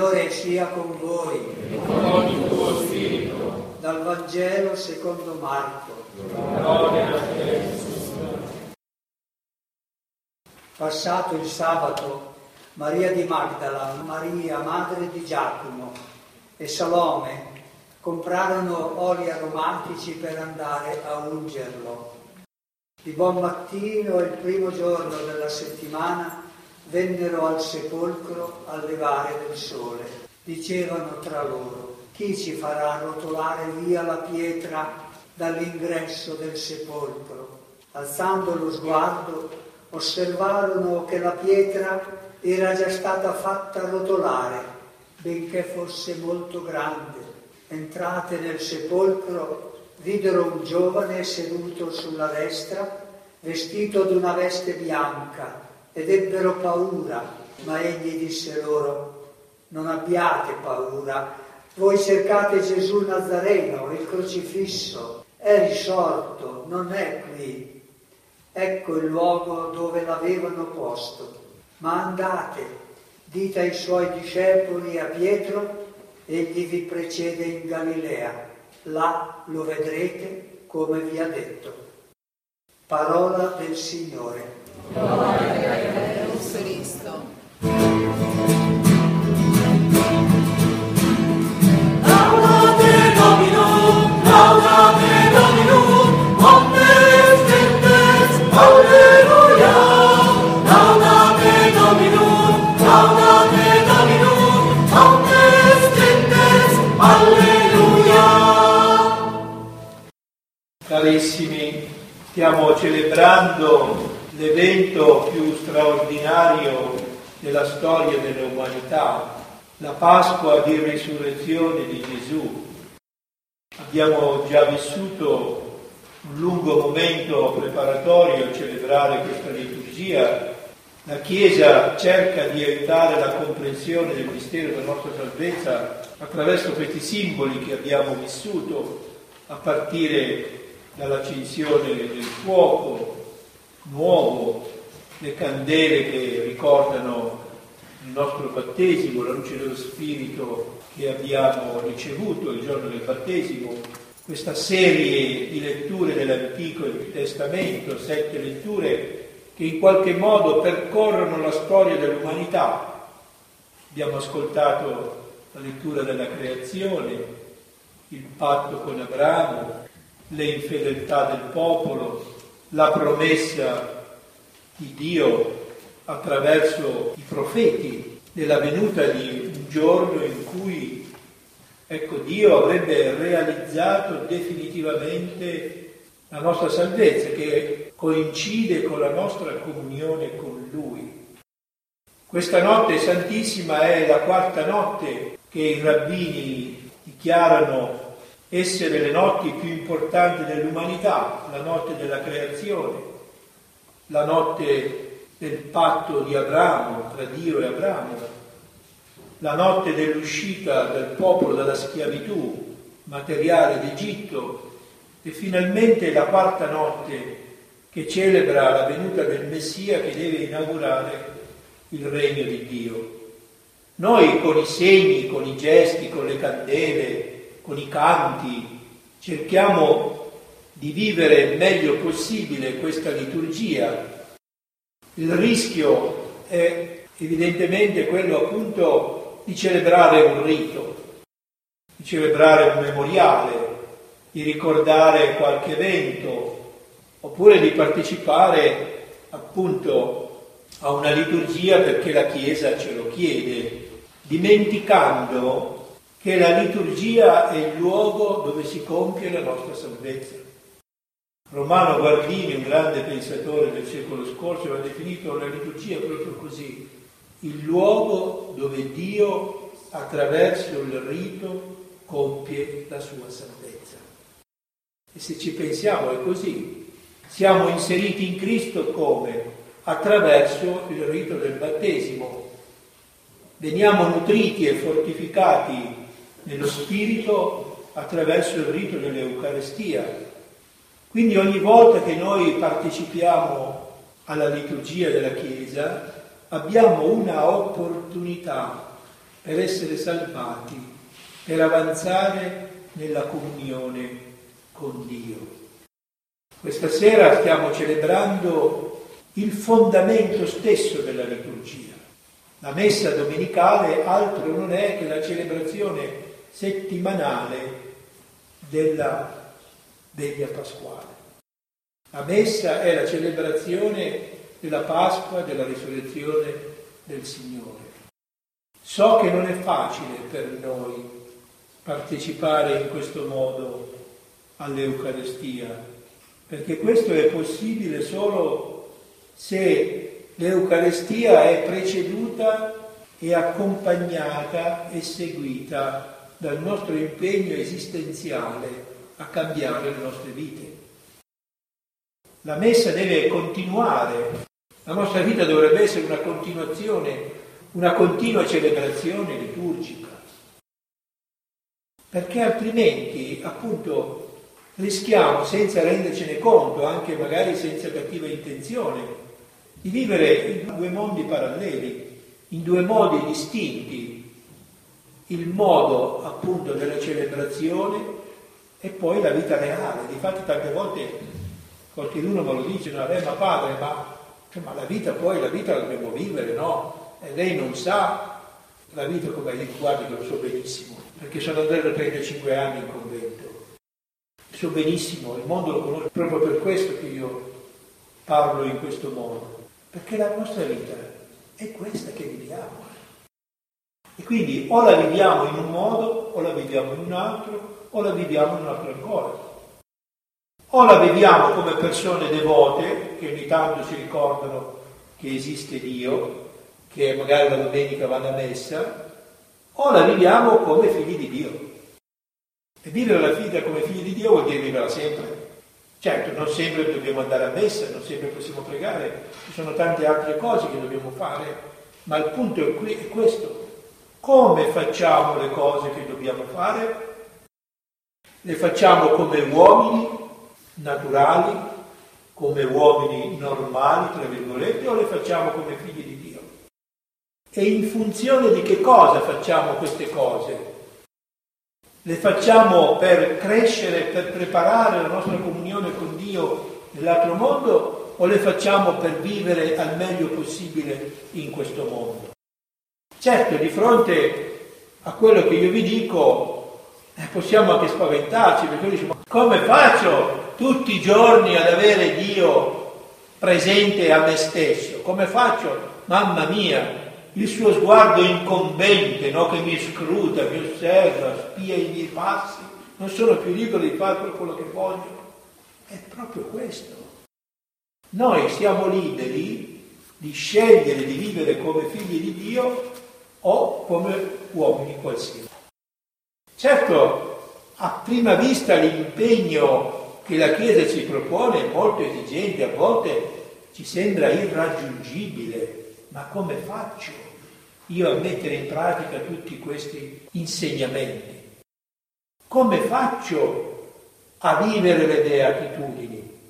Signore sia con voi. E con il tuo spirito. Dal Vangelo secondo Marco. Gloria a te, Signore. Passato il sabato, Maria di Magdala, Maria, madre di Giacomo, e Salome comprarono oli aromatici per andare a ungerlo. Di buon mattino, il primo giorno della settimana, vennero al sepolcro al levare del sole. Dicevano tra loro: chi ci farà rotolare via la pietra dall'ingresso del sepolcro? Alzando lo sguardo, osservarono che la pietra era già stata fatta rotolare, benché fosse molto grande. Entrate nel sepolcro, videro un giovane seduto sulla destra, vestito d'una veste bianca, ed ebbero paura, ma egli disse loro: non abbiate paura, voi cercate Gesù Nazareno, il crocifisso, è risorto, non è qui. Ecco il luogo dove l'avevano posto. Ma andate, dite ai suoi discepoli e a Pietro: egli vi precede in Galilea, là lo vedrete come vi ha detto. Parola del Signore. Gloria a te, Cristo. Laudate Dominum, laudate Dominum, omnes gentes, alleluia. Laudate Dominum, laudate Dominum, omnes gentes, alleluia. Carissimi, stiamo celebrando l'evento più straordinario della storia dell'umanità, la Pasqua di risurrezione di Gesù. Abbiamo già vissuto un lungo momento preparatorio a celebrare questa liturgia. La Chiesa cerca di aiutare la comprensione del mistero della nostra salvezza attraverso questi simboli che abbiamo vissuto, a partire dall'accensione del fuoco nuovo, le candele che ricordano il nostro battesimo, la luce dello Spirito che abbiamo ricevuto il giorno del battesimo, questa serie di letture dell'Antico Testamento, 7 letture che in qualche modo percorrono la storia dell'umanità. Abbiamo ascoltato la lettura della creazione, il patto con Abramo, le infedeltà del popolo, la promessa di Dio attraverso i profeti della venuta di un giorno in cui, Dio avrebbe realizzato definitivamente la nostra salvezza, che coincide con la nostra comunione con Lui. Questa notte santissima è la quarta notte che i rabbini dichiarano essere le notti più importanti dell'umanità, la notte della creazione, la notte del patto di Abramo, tra Dio e Abramo, la notte dell'uscita del popolo dalla schiavitù materiale d'Egitto e finalmente la quarta notte che celebra la venuta del Messia che deve inaugurare il regno di Dio. Noi con i segni, con i gesti, con le candele, con i canti, cerchiamo di vivere il meglio possibile questa liturgia. Il rischio è evidentemente quello appunto di celebrare un rito, di celebrare un memoriale, di ricordare qualche evento, oppure di partecipare appunto a una liturgia perché la Chiesa ce lo chiede, dimenticando che la liturgia è il luogo dove si compie la nostra salvezza. Romano Guardini, un grande pensatore del secolo scorso, ha definito la liturgia proprio così: il luogo dove Dio, attraverso il rito, compie la sua salvezza. E se ci pensiamo è così. Siamo inseriti in Cristo come? Attraverso il rito del battesimo. Veniamo nutriti e fortificati nello Spirito attraverso il rito dell'Eucarestia. Quindi ogni volta che noi partecipiamo alla liturgia della Chiesa abbiamo una opportunità per essere salvati, per avanzare nella comunione con Dio. Questa sera stiamo celebrando il fondamento stesso della liturgia. La messa domenicale altro non è che la celebrazione settimanale della veglia pasquale. La messa è la celebrazione della Pasqua, della risurrezione del Signore. So che non è facile per noi partecipare in questo modo all'Eucaristia, perché questo è possibile solo se l'Eucaristia è preceduta e accompagnata e seguita dal nostro impegno esistenziale a cambiare le nostre vite. La messa deve continuare, la nostra vita dovrebbe essere una continuazione, una continua celebrazione liturgica, perché altrimenti appunto rischiamo, senza rendercene conto, anche magari senza cattiva intenzione, di vivere in due mondi paralleli, in due modi distinti, il modo appunto della celebrazione e poi la vita reale. Difatti tante volte qualcuno me lo dice, no, ma padre, ma la vita la dobbiamo vivere, no? E lei non sa la vita come lei, guardi che lo so benissimo, perché sono andato da 35 anni in convento. So benissimo, il mondo lo conosco proprio per questo che io parlo in questo modo, perché la nostra vita è questa che viviamo. E quindi o la viviamo in un modo, o la viviamo in un altro, o la viviamo in un altro ancora. O la viviamo come persone devote, che ogni tanto si ricordano che esiste Dio, che magari la domenica vanno a messa, o la viviamo come figli di Dio. E vivere la vita come figli di Dio vuol dire viverla sempre. Certo, non sempre dobbiamo andare a messa, non sempre possiamo pregare, ci sono tante altre cose che dobbiamo fare, ma il punto è questo. Come facciamo le cose che dobbiamo fare? Le facciamo come uomini naturali, come uomini normali, tra virgolette, o le facciamo come figli di Dio? E in funzione di che cosa facciamo queste cose? Le facciamo per crescere, per preparare la nostra comunione con Dio nell'altro mondo, o le facciamo per vivere al meglio possibile in questo mondo? Certo, di fronte a quello che io vi dico, possiamo anche spaventarci, perché dice, ma come faccio tutti i giorni ad avere Dio presente a me stesso? Come faccio? Mamma mia! Il suo sguardo incombente, no? Che mi scruta, mi osserva, spia i miei passi, non sono più libero di fare quello che voglio. È proprio questo. Noi siamo liberi di scegliere di vivere come figli di Dio o come uomini qualsiasi. Certo, a prima vista l'impegno che la Chiesa ci propone è molto esigente, a volte ci sembra irraggiungibile. Ma come faccio io a mettere in pratica tutti questi insegnamenti? Come faccio a vivere le beatitudini?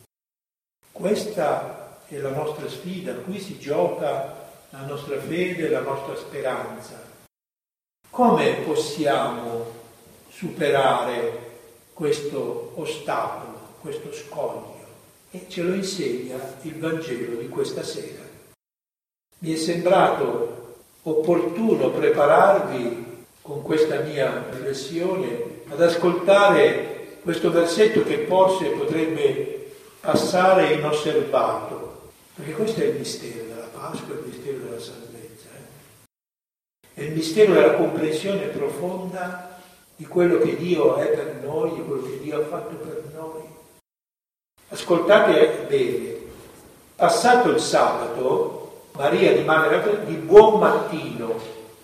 Questa è la nostra sfida, qui si gioca la nostra fede, la nostra speranza. Come possiamo superare questo ostacolo, questo scoglio? E ce lo insegna il Vangelo di questa sera. Mi è sembrato opportuno prepararvi con questa mia riflessione ad ascoltare questo versetto che forse potrebbe passare inosservato, perché questo è il mistero della Pasqua, il mistero della salvezza. È il mistero della comprensione profonda di quello che Dio è per noi, di quello che Dio ha fatto per noi. Ascoltate bene, passato il sabato, Maria di Magdala di buon mattino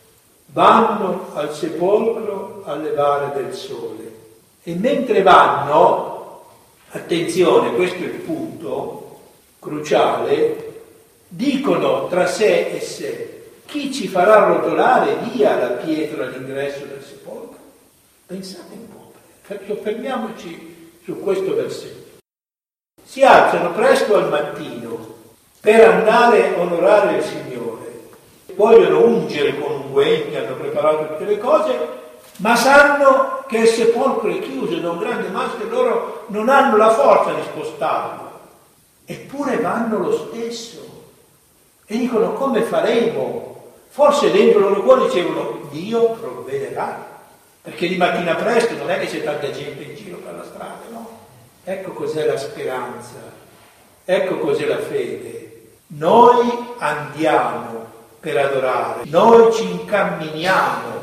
vanno al sepolcro al levare del sole e mentre vanno, attenzione, questo è il punto cruciale, dicono tra sé e sé: chi ci farà rotolare via la pietra all'ingresso del sepolcro? Pensate un po', soffermiamoci su questo versetto. Si alzano presto al mattino per andare a onorare il Signore vogliono ungere con unguenti, hanno preparato tutte le cose, ma sanno che il sepolcro è chiuso da un grande maschio e loro non hanno la forza di spostarlo. Eppure vanno lo stesso. E dicono: come faremo? Forse dentro i loro cuori dicevano: Dio provvederà. Perché di mattina presto non è che c'è tanta gente in giro per la strada, no? Ecco cos'è la speranza. Ecco cos'è la fede. Noi andiamo per adorare. Noi ci incamminiamo.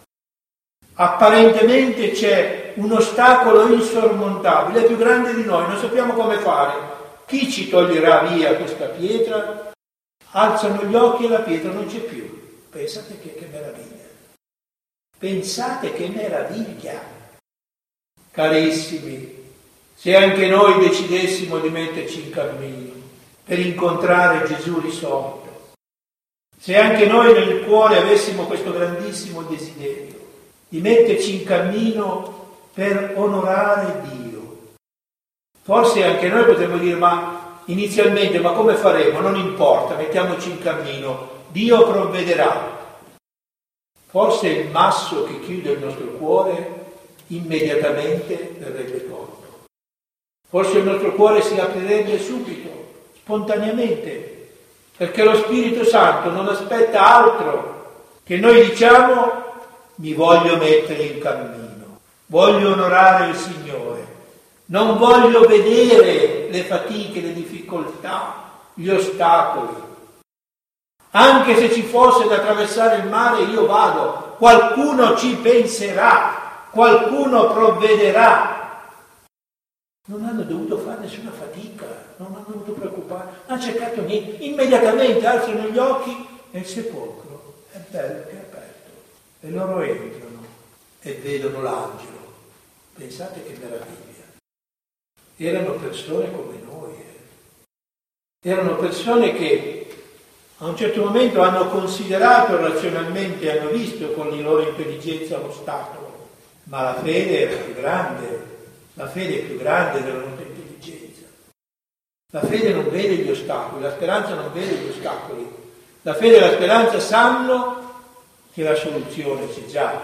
Apparentemente c'è un ostacolo insormontabile, è più grande di noi, non sappiamo come fare. Chi ci toglierà via questa pietra? Alzano gli occhi e la pietra non c'è più. Pensate che meraviglia. Pensate che meraviglia. Carissimi, se anche noi decidessimo di metterci in cammino per incontrare Gesù risorto, se anche noi nel cuore avessimo questo grandissimo desiderio di metterci in cammino per onorare Dio, forse anche noi potremmo dire: ma inizialmente, ma come faremo? Non importa, mettiamoci in cammino, Dio provvederà. Forse il masso che chiude il nostro cuore immediatamente verrebbe tolto. Forse il nostro cuore si aprirebbe subito, spontaneamente, perché lo Spirito Santo non aspetta altro che noi diciamo: mi voglio mettere in cammino, voglio onorare il Signore, non voglio vedere le fatiche, le difficoltà, gli ostacoli. Anche se ci fosse da attraversare il mare, io vado, qualcuno ci penserà, qualcuno provvederà. Non hanno dovuto fare nessuna fatica, non hanno dovuto preoccupare, non hanno cercato niente, immediatamente alzano gli occhi e il sepolcro è bello che è aperto. E loro entrano e vedono l'angelo. Pensate che meraviglia. Erano persone come noi. Erano persone che a un certo momento hanno considerato razionalmente, hanno visto con la loro intelligenza l'ostacolo. Ma la fede era più grande. La fede è più grande della nostra intelligenza. La fede non vede gli ostacoli, la speranza non vede gli ostacoli. La fede e la speranza sanno che la soluzione c'è già,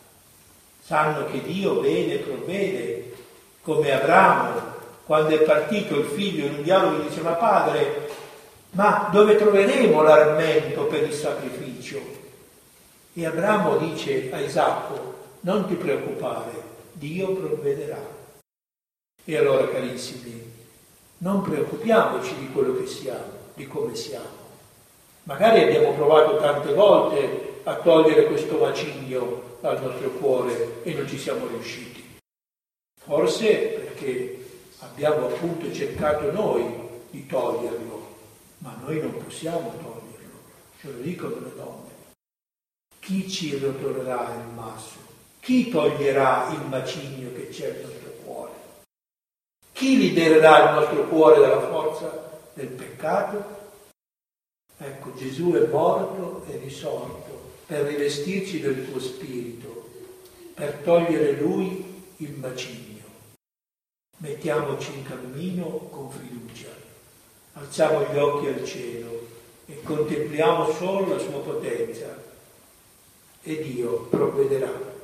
sanno che Dio vede e provvede, come Abramo, quando è partito il figlio in un dialogo gli dice: ma padre, ma dove troveremo l'armento per il sacrificio? E Abramo dice a Isacco: non ti preoccupare, Dio provvederà. E allora, carissimi, non preoccupiamoci di quello che siamo, di come siamo. Magari abbiamo provato tante volte a togliere questo macigno dal nostro cuore e non ci siamo riusciti. Forse perché abbiamo appunto cercato noi di toglierlo, ma noi non possiamo toglierlo, ce lo dicono le donne. Chi ci rotolerà il masso? Chi toglierà il macigno che c'è nel nostro cuore? Chi libererà il nostro cuore dalla forza del peccato? Ecco, Gesù è morto e risorto per rivestirci del tuo spirito, per togliere Lui il macigno. Mettiamoci in cammino con fiducia, alziamo gli occhi al cielo e contempliamo solo la sua potenza e Dio provvederà.